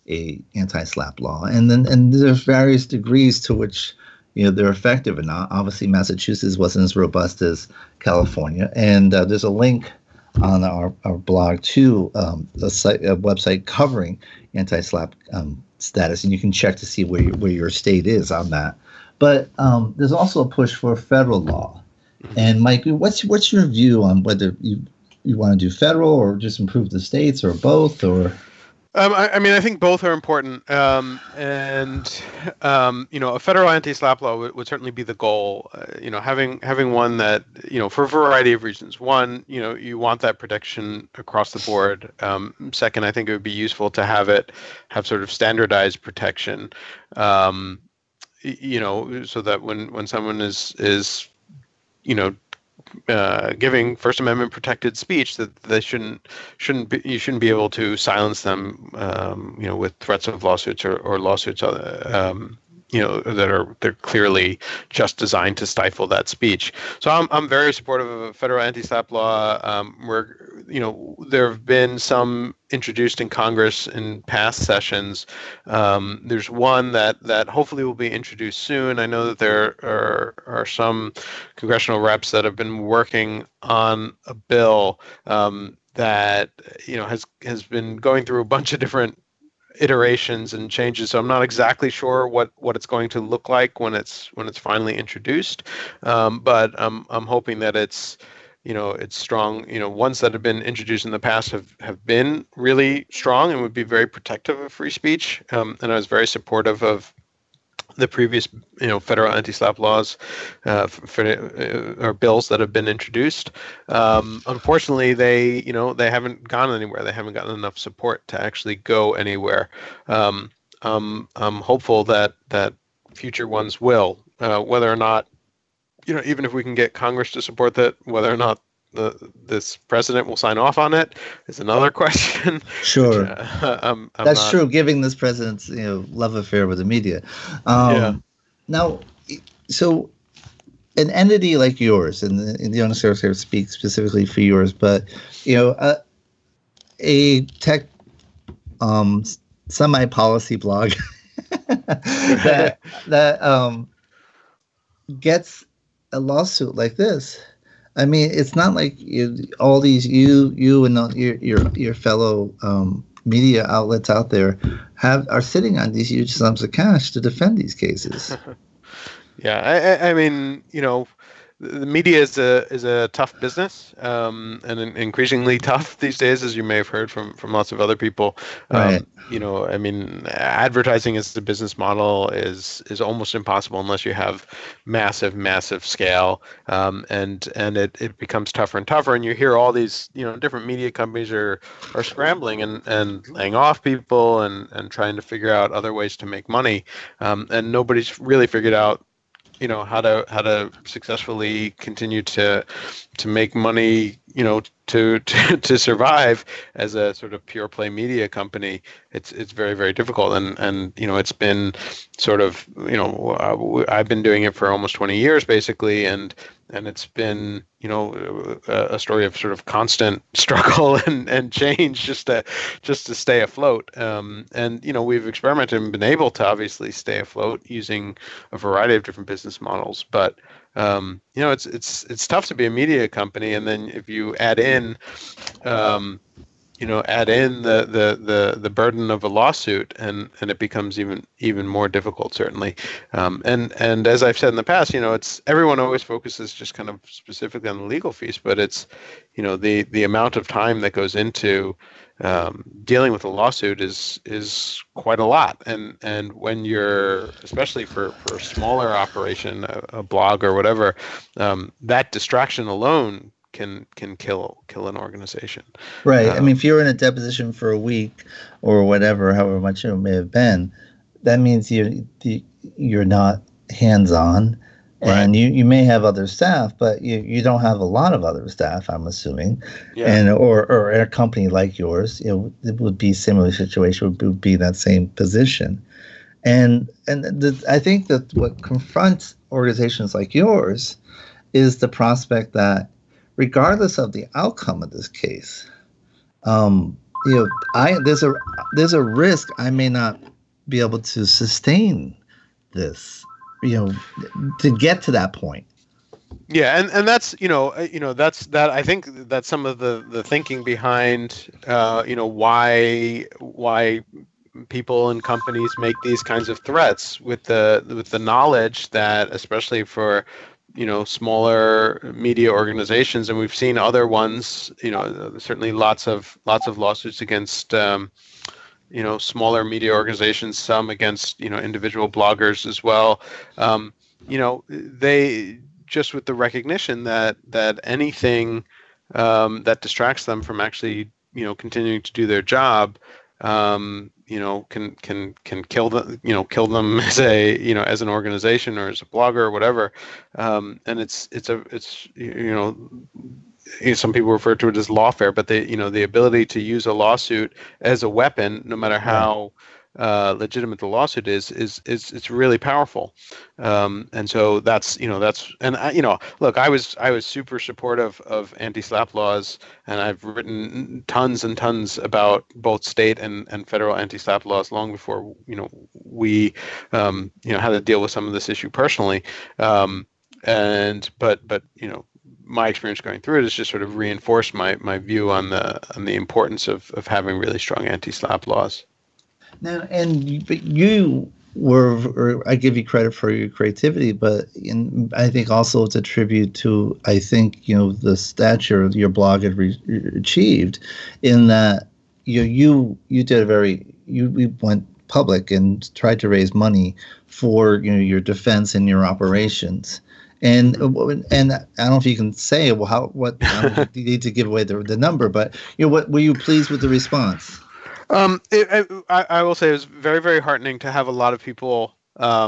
a anti-SLAPP law. And then, and there's various degrees to which, you know, they're effective or not. Obviously, Massachusetts wasn't as robust as California. And uh, there's a link on our, our blog to um, a, site, a website covering anti-SLAPP um, status, and you can check to see where your, where your state is on that. But um, there's also a push for federal law. And Mike, what's what's your view on whether you you want to do federal or just improve the states or both? Or um, I, I mean, I think both are important, um, and um, you know, a federal anti-SLAPP law would, would certainly be the goal. Uh, you know, having having one that, you know, for a variety of reasons. One, you know, you want that protection across the board. Um, second, I think it would be useful to have it have sort of standardized protection. Um, you know, so that when when someone is is you know, uh, giving First Amendment protected speech, that they shouldn't shouldn't be, you shouldn't be able to silence them, um, you know, with threats of lawsuits or, or lawsuits, um, you know, that are they're clearly just designed to stifle that speech. So I'm I'm very supportive of a federal anti-SLAPP law. Um, where, you know, there have been some introduced in Congress in past sessions. Um, there's one that that hopefully will be introduced soon. I know that there are are some congressional reps that have been working on a bill um, that, you know, has has been going through a bunch of different iterations and changes. So I'm not exactly sure what, what it's going to look like when it's when it's finally introduced. Um, but I'm I'm hoping that it's, you know, it's strong. You know, ones that have been introduced in the past have, have been really strong and would be very protective of free speech. Um, and I was very supportive of the previous, you know, federal anti-SLAPP laws uh, for, uh, or bills that have been introduced. Um, unfortunately, they, you know, they haven't gone anywhere. They haven't gotten enough support to actually go anywhere. Um, um, I'm hopeful that that future ones will, uh, whether or not, you know, even if we can get Congress to support that, whether or not the this president will sign off on it is another question. Sure, which, uh, I'm, I'm that's not... true. Giving this president's you know love affair with the media. Um, yeah. Now, so an entity like yours, and the, and the don't necessarily speak specifically for yours, but you know, a, a tech um, semi-policy blog that that um, gets a lawsuit like this. I mean, it's not like you, all these you you and all your your your fellow um, media outlets out there have are sitting on these huge sums of cash to defend these cases. Yeah, I, I mean, you know, the media is a is a tough business, um, and increasingly tough these days, as you may have heard from, from lots of other people. Um, Right. You know, I mean, advertising as the business model is is almost impossible unless you have massive, massive scale, um, and and it, it becomes tougher and tougher. And you hear all these, you know, different media companies are are scrambling and, and laying off people and, and trying to figure out other ways to make money, um, and nobody's really figured out, you know, how to how to successfully continue to to make money, you know, to to, to survive as a sort of pure play media company. It's it's very, very difficult, and and you know, it's been sort of, you know, I've been doing it for almost twenty years basically, and and it's been, you know, a, a story of sort of constant struggle and, and change just to just to stay afloat. Um, and you know, we've experimented and been able to obviously stay afloat using a variety of different business models. But um, you know, it's it's it's tough to be a media company, and then if you add in, um, you know, add in the, the, the, the burden of a lawsuit, and, and it becomes even even more difficult, certainly. Um, and and as I've said in the past, you know, it's everyone always focuses just kind of specifically on the legal fees, but it's, you know, the the amount of time that goes into um, dealing with a lawsuit is is quite a lot. And and when you're, especially for, for a smaller operation, a, a blog or whatever, um, that distraction alone can can kill kill an organization. Right. Um, I mean, if you're in a deposition for a week or whatever, however much it may have been, that means you you're not hands-on, and you, you may have other staff, but you, you don't have a lot of other staff, I'm assuming. Yeah. And or or a company like yours, you know, it would be similar situation, would, would be that same position. And and the, I think that what confronts organizations like yours is the prospect that, regardless of the outcome of this case, um, you know, I there's a there's a risk I may not be able to sustain this, you know, to get to that point. Yeah, and, and that's you know you know that's that I think that's some of the, the thinking behind uh, you know why why people and companies make these kinds of threats with the with the knowledge that, especially for, you know, smaller media organizations, and we've seen other ones, you know, certainly lots of lots of lawsuits against, um, you know, smaller media organizations, some against, you know, individual bloggers as well. Um, you know, they just with the recognition that that anything um, that distracts them from actually, you know, continuing to do their job, um, you know, can can can kill them, you know, kill them as a, you know, as an organization or as a blogger or whatever. Um, and it's it's a it's you know, some people refer to it as lawfare, but the you know the ability to use a lawsuit as a weapon, no matter how uh, legitimate the lawsuit is, is is it's really powerful. Um, and so that's you know that's and I, you know look, I was I was super supportive of anti-SLAPP laws, and I've written tons and tons about both state and, and federal anti-SLAPP laws long before you know we um, you know had to deal with some of this issue personally. Um, and but but you know. my experience going through it has just sort of reinforced my, my view on the on the importance of, of having really strong anti-SLAPP laws. Now, and you, but you were, or I give you credit for your creativity, but in, I think also it's a tribute to, I think, you know, the stature your blog had re- achieved, in that you you you did a very you we went public and tried to raise money for, you know, your defense and your operations. And and I don't know if you can say, well, how what I don't know if you need to give away the the number, but you know, what were you pleased with the response? Um, it, I, I will say it was very, very heartening to have a lot of people um,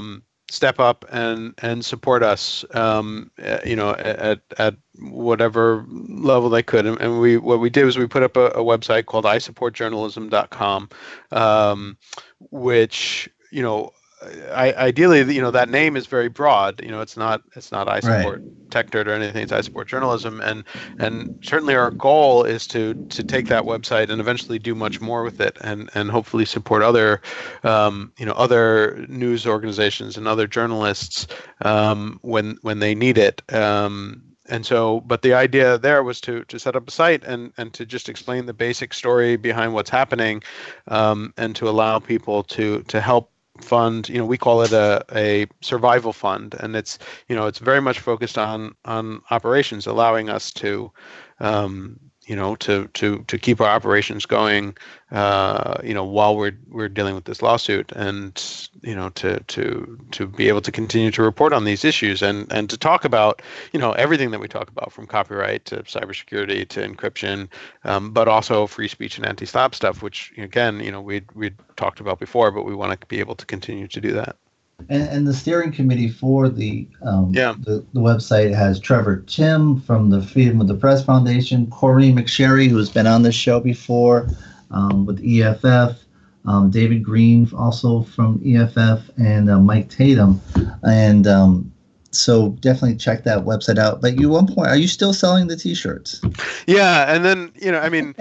step up and and support us, um, uh, you know, at at whatever level they could. And, and we what we did was we put up a, a website called i support journalism dot com, um, which, you know, I, ideally, you know, that name is very broad. You know, it's not it's not I support right. Tech Dirt or anything. It's I support journalism, and and certainly our goal is to to take that website and eventually do much more with it, and and hopefully support other, um, you know, other news organizations and other journalists um, when when they need it. Um, And so, but the idea there was to to set up a site and, and to just explain the basic story behind what's happening, um, and to allow people to to help fund. You know, we call it a, a survival fund, and it's, you know, it's very much focused on on operations, allowing us to, um, you know, to to to keep our operations going, uh, you know, while we're we're dealing with this lawsuit, and, you know, to to to be able to continue to report on these issues, and and to talk about, you know, everything that we talk about, from copyright to cybersecurity to encryption, um, but also free speech and anti-SLAPP stuff, which, again, you know, we we talked about before, but we want to be able to continue to do that. And, and the steering committee for the, um, yeah. the the website has Trevor Tim from the Freedom of the Press Foundation, Corey McSherry, who's been on this show before, um, with E F F, um, David Green, also from E F F, and uh, Mike Tatum. And um, so definitely check that website out. But you, one point, are you still selling the T-shirts? Yeah, and then, you know, I mean,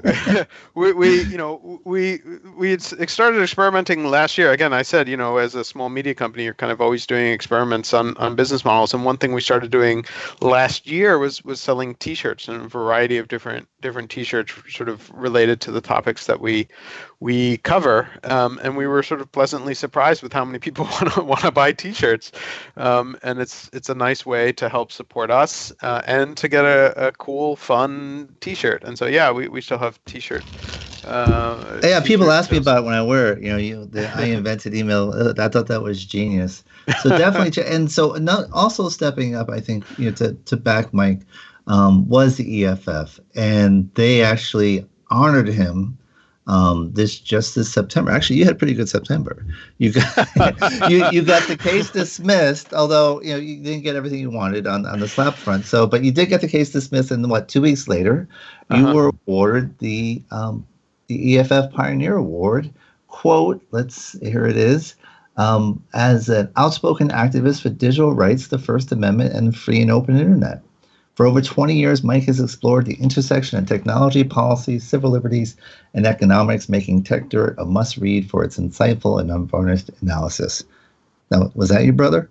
we, we, you know, we we had started experimenting last year. Again, I said, you know, as a small media company, you're kind of always doing experiments on, on business models. And one thing we started doing last year was was selling T-shirts, and a variety of different different T-shirts, sort of related to the topics that we we cover. Um, and we were sort of pleasantly surprised with how many people want to want to buy T-shirts. Um, and it's it's a nice way to help support us, uh, and to get a, a cool, fun T-shirt. And so, yeah, we, we still have T-shirt. Uh, yeah, people ask me about it when I wear it. You know, you, the I invented email. I thought that was genius. So definitely, ch- and so not, also stepping up, I think, you know, to to back Mike, um, was the E F F, and they actually honored him. Um, this just this September. Actually, you had a pretty good September. You got you you got the case dismissed, although, you know, you didn't get everything you wanted on, on the SLAPP front. So, but you did get the case dismissed, and what, two weeks later, you uh-huh. were awarded the um, the E F F Pioneer Award. Quote, let's here it is. Um, as an outspoken activist for digital rights, the First Amendment, and free and open internet. For over twenty years, Mike has explored the intersection of technology, policy, civil liberties, and economics, making Tech Dirt a must-read for its insightful and unvarnished analysis. Now, was that your brother?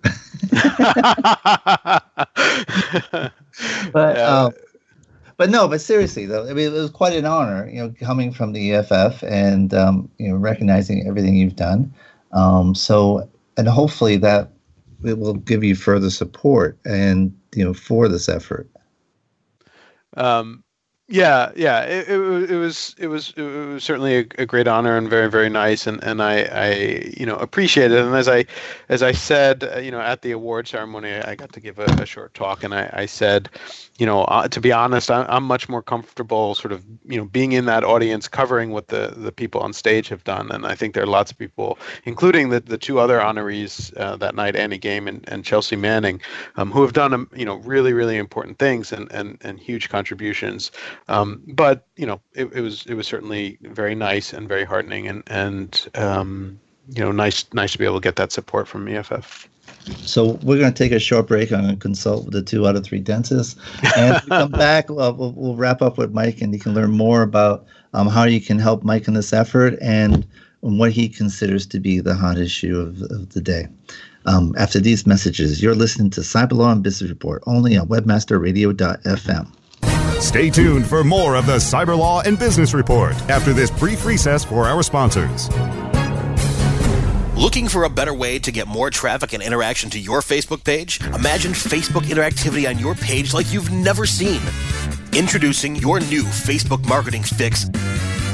but, yeah. um, but no, but seriously, though, I mean, it was quite an honor, you know, coming from the E F F and, um, you know, recognizing everything you've done. Um, so, and hopefully that it will give you further support and, you know, for this effort. Um, yeah, yeah, it, it, it was, it was, it was certainly a, a great honor, and very, very nice. And, and I, I, you know, appreciate it. And as I, as I said, uh, you know, at the award ceremony, I got to give a, a short talk, and I, I said, you know, uh, to be honest, I, I'm much more comfortable sort of, you know, being in that audience, covering what the, the people on stage have done. And I think there are lots of people, including the, the two other honorees uh, that night, Annie Game and, and Chelsea Manning, um, who have done, um, you know, really, really important things and, and, and huge contributions. Um, but, you know, it, it was it was certainly very nice and very heartening, and, and um, you know, nice nice to be able to get that support from E F F. So we're going to take a short break. I'm going to consult with the two out of three dentists. And when we come back, we'll, we'll, we'll wrap up with Mike, and you can learn more about um, how you can help Mike in this effort, and what he considers to be the hot issue of, of the day. Um, after these messages, you're listening to Cyber Law and Business Report, only on webmaster radio dot f m. Stay tuned for more of the Cyber Law and Business Report after this brief recess for our sponsors. Looking for a better way to get more traffic and interaction to your Facebook page? Imagine Facebook interactivity on your page like you've never seen. Introducing your new Facebook marketing fix,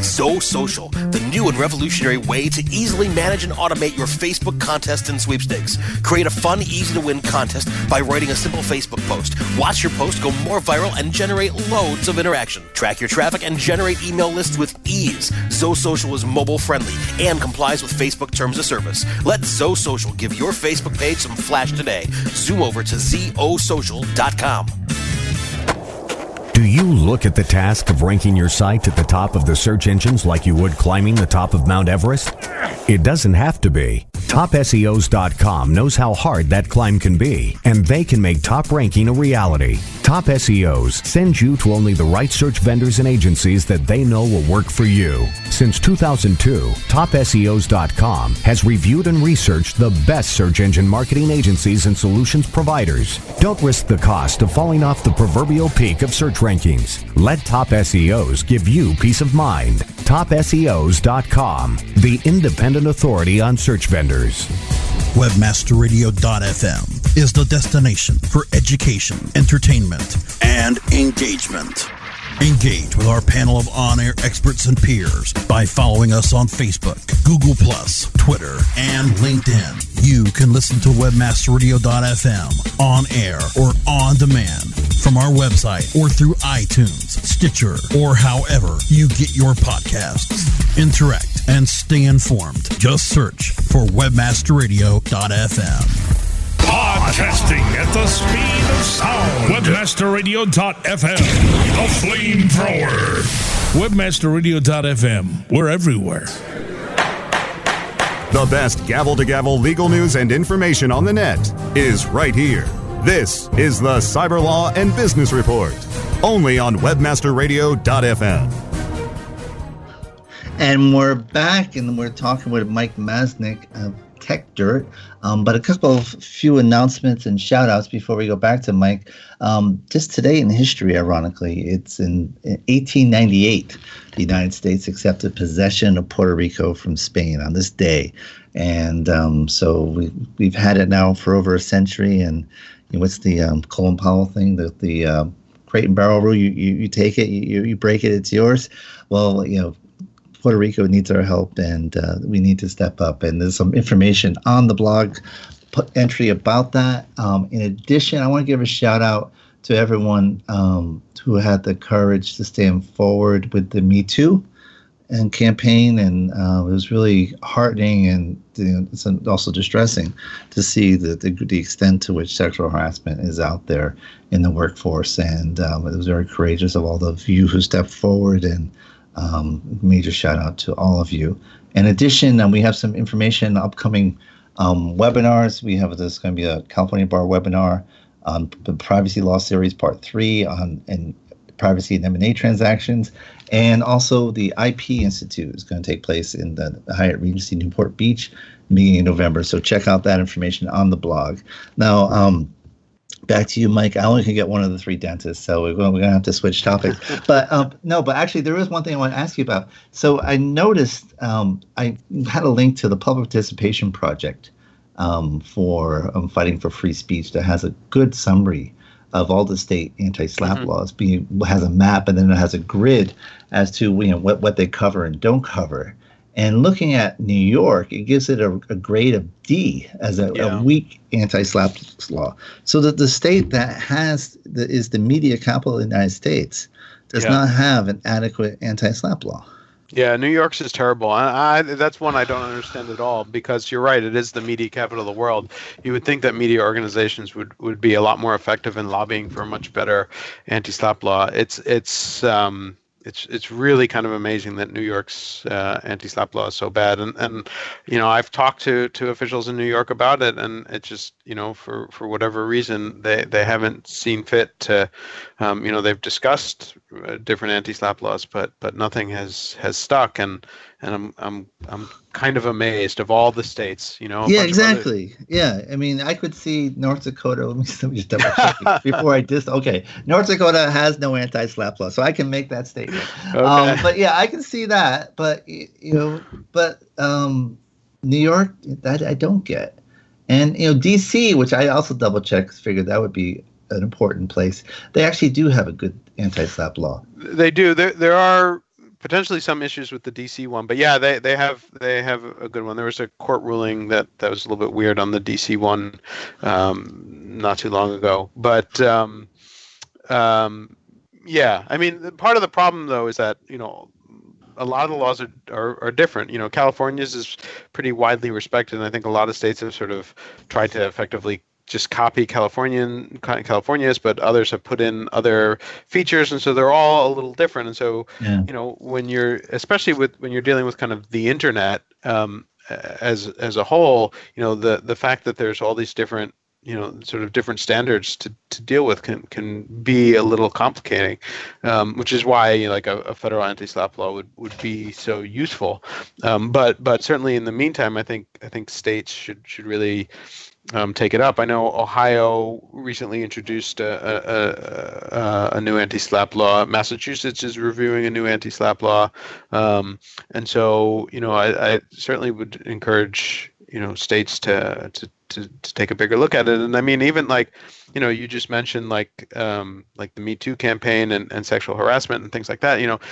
ZoSocial, the new and revolutionary way to easily manage and automate your Facebook contests and sweepstakes. Create a fun, easy-to-win contest by writing a simple Facebook post. Watch your post go more viral and generate loads of interaction. Track your traffic and generate email lists with ease. ZoSocial is mobile-friendly and complies with Facebook terms of service. Let ZoSocial give your Facebook page some flash today. Zoom over to Z O social dot com. Do you look at the task of ranking your site at the top of the search engines like you would climbing the top of Mount Everest? It doesn't have to be. Top S E Os dot com knows how hard that climb can be, and they can make top ranking a reality. Top S E Os sends you to only the right search vendors and agencies that they know will work for you. Since two thousand two, Top S E Os dot com has reviewed and researched the best search engine marketing agencies and solutions providers. Don't risk the cost of falling off the proverbial peak of search rankings. Let Top S E Os give you peace of mind. Top S E Os dot com, the independent authority on search vendors. Webmaster Radio dot f m is the destination for education, entertainment, and engagement. Engage with our panel of on-air experts and peers by following us on Facebook, Google Plus, Twitter, and LinkedIn. You can listen to Webmaster Radio dot f m on air or on demand from our website or through iTunes, Stitcher, or however you get your podcasts. Interact and stay informed. Just search for Webmaster Radio dot f m. Podcasting at the speed of sound. Webmaster Radio dot f m. The flamethrower. Webmaster Radio dot f m. We're everywhere. The best gavel-to-gavel legal news and information on the net is right here. This is the Cyber Law and Business Report, only on Webmaster Radio dot f m. And we're back, and we're talking with Mike Masnick of Tech Dirt. Um, but a couple of few announcements and shout outs before we go back to Mike. Um, just today in history, ironically, it's in, in eighteen ninety-eight, the United States accepted possession of Puerto Rico from Spain on this day. And um, so we, we've had it now for over a century. And you know, what's the um, Colin Powell thing? The, the uh, crate and barrel rule, you, you, you take it, you, you break it, it's yours. Well, you know, Puerto Rico needs our help, and uh, we need to step up. And there's some information on the blog entry about that. Um, in addition, I want to give a shout out to everyone um, who had the courage to stand forward with the Me Too and campaign, and uh, it was really heartening and you know, it's also distressing to see the, the the extent to which sexual harassment is out there in the workforce. And um, it was very courageous of all of you who stepped forward, and Um, major shout out to all of you. In addition, um, we have some information, upcoming um, webinars. We have this going to be a California Bar webinar on the Privacy Law Series Part three on and privacy and M and A transactions. And also the I P Institute is going to take place in the Hyatt Regency Newport Beach beginning in November. So check out that information on the blog. Now, um, back to you, Mike. I only can get one of the three dentists, so we're going, we're going to have to switch topics. But um, no, but actually, there is one thing I want to ask you about. So I noticed um, I had a link to the Public Participation Project um, for um, Fighting for Free Speech that has a good summary of all the state anti-SLAPP mm-hmm. laws. Being has a map, and then it has a grid as to you know what, what they cover and don't cover. And looking at New York, it gives it a, a grade of D as a, yeah. a weak anti-SLAPP law. So that the state that has the, is the media capital of the United States does yeah. not have an adequate anti-SLAPP law. Yeah, New York's is terrible. I, I, that's one I don't understand at all, because you're right, it is the media capital of the world. You would think that media organizations would, would be a lot more effective in lobbying for a much better anti-SLAPP law. It's it's um, it's it's really kind of amazing that New York's uh, anti-SLAPP law is so bad. And and you know, I've talked to, to officials in New York about it, and it's just, you know, for, for whatever reason, they, they haven't seen fit to, um, you know, they've discussed uh, different anti-SLAPP laws, but but nothing has, has stuck. And and I'm I'm I'm kind of amazed of all the states, you know. Yeah, exactly. Yeah, I mean, I could see North Dakota. Let me, let me just double check before I just. Okay, North Dakota has no anti-SLAPP law, so I can make that statement. Okay. Um, but yeah, I can see that. But you know, but um, New York, that I don't get, and you know, D C, which I also double checked, figured that would be an important place. They actually do have a good anti-SLAPP law. They do. There there are potentially some issues with the D C one, but yeah, they, they have they have a good one. There was a court ruling that, that was a little bit weird on the D C one um, not too long ago. But um, um, yeah, I mean, part of the problem though is that, you know, a lot of the laws are, are, are different. You know, California's is pretty widely respected, and I think a lot of states have sort of tried to effectively just copy Californian California's, but others have put in other features, and so they're all a little different. And so, yeah. you know, when you're, especially with when you're dealing with kind of the internet um, as as a whole, you know, the the fact that there's all these different, you know, sort of different standards to, to deal with can can be a little complicating, um, which is why, you know, like a, a federal anti-slap law would, would be so useful. Um, but but certainly in the meantime, I think I think states should should really Um, take it up. I know Ohio recently introduced a, a, a, a new anti-slap law. Massachusetts is reviewing a new anti-slap law, um, and so, you know, I, I certainly would encourage, you know, states to, to to to take a bigger look at it. And I mean, even like, you know, you just mentioned like um, like the Me Too campaign and, and sexual harassment and things like that. You know,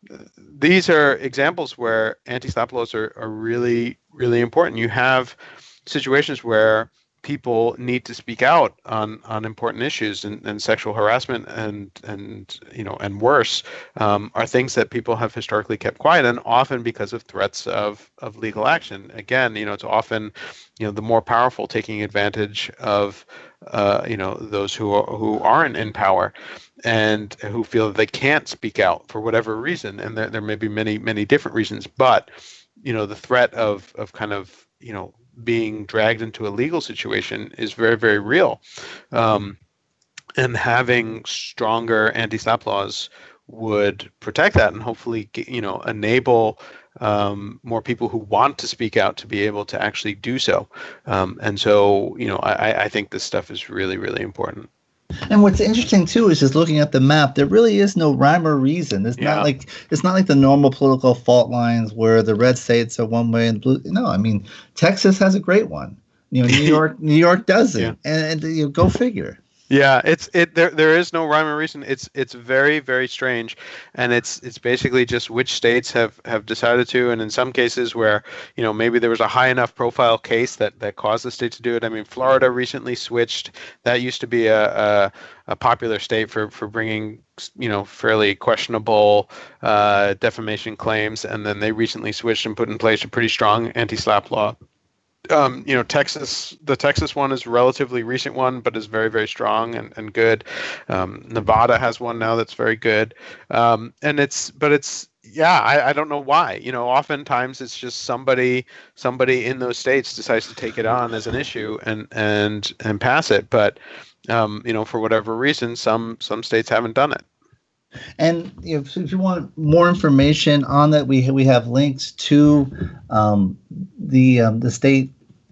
these are examples where anti-slap laws are, are really really important. You have situations where people need to speak out on, on important issues, and, and sexual harassment and and you know and worse um, are things that people have historically kept quiet, and often because of threats of, of legal action. Again, you know, it's often, you know, the more powerful taking advantage of uh, you know those who are, who aren't in power and who feel that they can't speak out for whatever reason, and there there may be many many different reasons, but you know the threat of of kind of you know being dragged into a legal situation is very, very real. Um, and having stronger anti-slap laws would protect that and hopefully, you know, enable um, more people who want to speak out to be able to actually do so. Um, and so, you know, I, I think this stuff is really, really important. And what's interesting too is just looking at the map, there really is no rhyme or reason. It's yeah. not like it's not like the normal political fault lines where the red states are one way and the blue. No, I mean, Texas has a great one. You know, New York, New York doesn't, yeah. and, and you know, go figure. Yeah, it's it. There there is no rhyme or reason. It's it's very very strange, and it's it's basically just which states have, have decided to, and in some cases where, you know, maybe there was a high enough profile case that, that caused the state to do it. I mean, Florida recently switched. That used to be a a, a popular state for, for bringing, you know, fairly questionable uh, defamation claims, and then they recently switched and put in place a pretty strong anti-slap law. Um, you know, Texas, the Texas one is a relatively recent one, but is very, very strong and, and good. Um, Nevada has one now that's very good. Um, and it's, but it's, yeah, I, I don't know why. You know, oftentimes it's just somebody, somebody in those states decides to take it on as an issue and, and, and pass it. But, um, you know, for whatever reason, some, some states haven't done it. And if, if you want more information on that, we we have links to um, the um, the state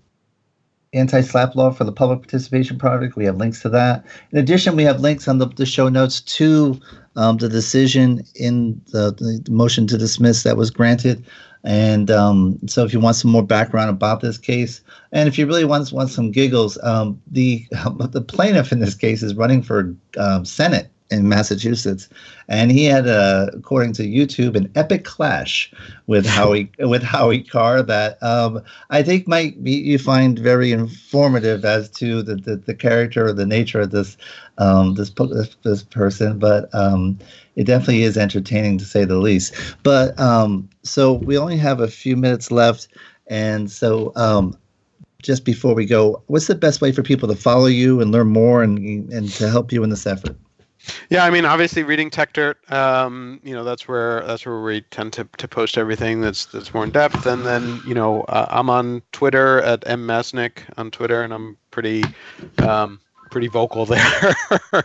anti-slap law for the public participation project. We have links to that. In addition, we have links on the, the show notes to um, the decision in the, the motion to dismiss that was granted. And um, so if you want some more background about this case, and if you really want, want some giggles, um, the the plaintiff in this case is running for um, Senate in Massachusetts, and he had, uh, according to YouTube, an epic clash with Howie with Howie Carr that um, I think might be you find very informative as to the, the, the character or the nature of this um, this this person. But um, it definitely is entertaining to say the least. But um, so we only have a few minutes left, and so. Um, Just before we go, what's the best way for people to follow you and learn more and and to help you in this effort? Yeah, I mean, obviously reading TechDirt, um, you know, that's where that's where we tend to, to post everything that's that's more in depth. And then, you know, uh, I'm on Twitter at M Masnick on Twitter, and I'm pretty um, pretty vocal there.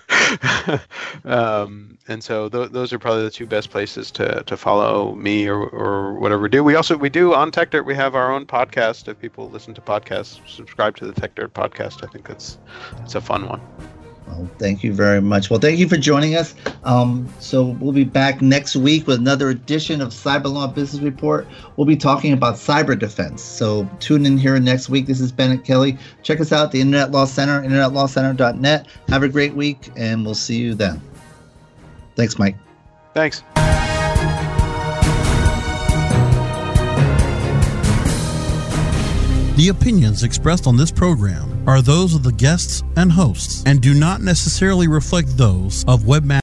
um, and so th- those are probably the two best places to, to follow me or, or whatever we do. We also we do on TechDirt. We have our own podcast. If people listen to podcasts, subscribe to the TechDirt podcast. I think that's it's a fun one. Well, thank you very much. Well, thank you for joining us. Um, so we'll be back next week with another edition of Cyber Law Business Report. We'll be talking about cyber defense. So tune in here next week. This is Bennett Kelly. Check us out at the Internet Law Center, internet law center dot net. Have a great week, and we'll see you then. Thanks, Mike. Thanks. The opinions expressed on this program are those of the guests and hosts and do not necessarily reflect those of Webmaster